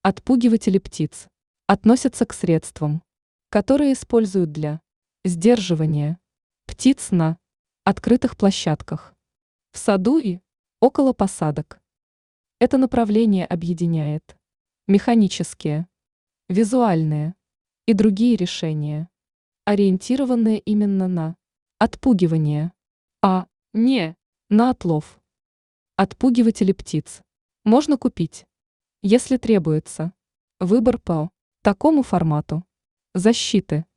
Отпугиватели птиц относятся к средствам, которые используют для сдерживания птиц на открытых площадках, в саду и около посадок. Это направление объединяет механические, визуальные и другие решения, ориентированные именно на отпугивание, а не на отлов. Отпугиватели птиц можно купить, если требуется. Выбор по такому формату защиты